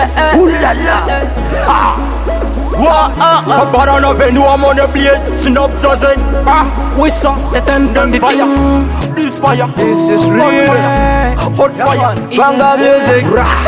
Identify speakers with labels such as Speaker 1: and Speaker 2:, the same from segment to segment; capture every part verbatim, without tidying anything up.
Speaker 1: Ooh la la. Wah, but on a venue, I'm on the place. Snap doesn't. Ah, we saw the ten fire. This fire,
Speaker 2: This is real.
Speaker 1: hot fire.
Speaker 2: Banga music.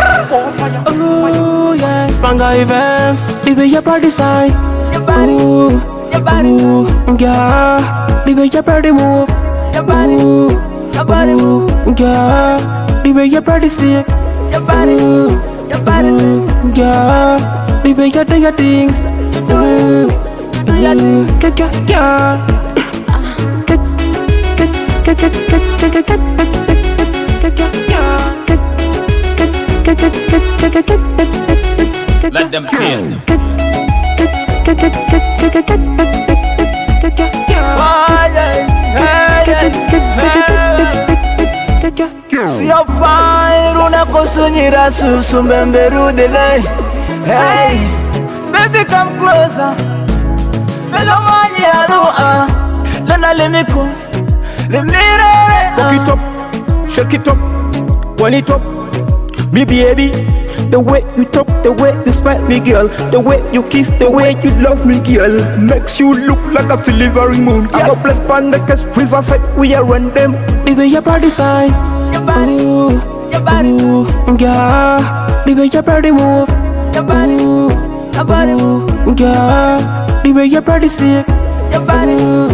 Speaker 3: Ooh, yeah. Banga events, the way your body sign. Ooh, ooh, yeah. The way your body move. Ooh, ooh, yeah. The way your body sick. Ooh, ooh, yeah. The way you do your things. Ooh, ooh, yeah, yeah, yeah. Get, get, get, get, get, get, get, get, get, get, yeah. Get, get, get, get, get, get, get, get, get,
Speaker 4: Let them feel.
Speaker 3: get, get, get, get, get, get, get, get, get, get, yeah.
Speaker 2: Sio fine, unakusunyira susu mbembe rudile. Hey, baby come closer. Melo mani alua. Lena limiko, limire.
Speaker 1: Back it up, shake it up, wind it up, me baby. The way you talk, the way you smile me girl, the way you kiss, the way you love me girl, makes you look like a silvery moon. I'm a blessed pandecas, riverside, we are run them.
Speaker 3: The way your body sign. Ooh, ooh, yeah. The way your body move. Ooh, ooh, yeah. The way your body sick. Ooh, ooh,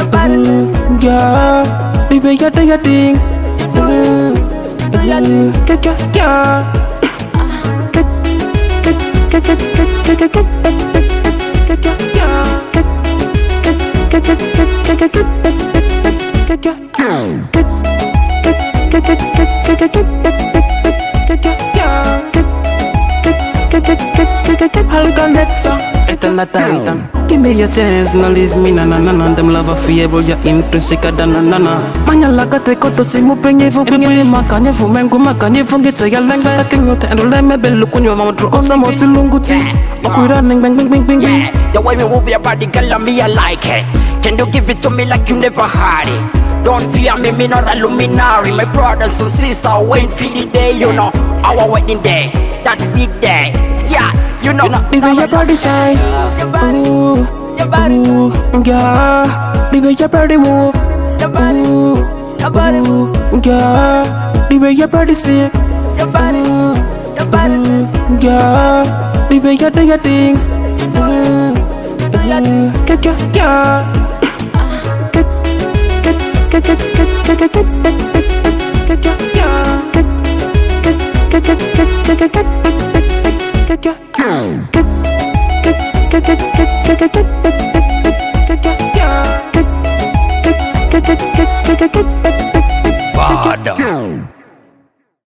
Speaker 3: yeah. The way you do your things. Ooh, ooh, yeah, yeah, yeah. Get, get, get, get, get, get, get, get, get, get, yeah. Get, get, get, get, get, get, get, get, get, get, yeah. Get, get, get, get, get, get, get, get, get, yeah. Get, get, get, get, get, get, get. Halkan Hexa, eternal titan. Give me your chance, no leave me na na na na. Them love a fear, bro, you're intrinsic da na na na. Manya laga te koto si mu penye fu penye makanye fu mengu makanye fu ngitse ya lenga. Taking you to and let me be look on your mama draw. Osamo silunguti, makuira ning bang bang bang bang.
Speaker 5: Yeah, the way me move your body, girl, me I like it. Can you give it to me like you never had it? Don't fear me, me not a luminary. My brothers and sisters wait for the day, you know, our wedding day, that big day. Yeah, you know,
Speaker 3: The way your body sign. Ooh, ooh, yeah. The way your body move. Ooh, ooh, yeah. The way your body sick. Ooh, ooh, yeah. The way you do your things. Ooh, ooh, yeah, yeah, yeah. Get, get, get, get, get, get, get, get, get, yeah. Get, get, get, get, get, get, get, get, get, yeah. Get, get, get, get, get, get, get, get, get, yeah. Get, get, get, get, get, get, get, get, get,
Speaker 5: Bad.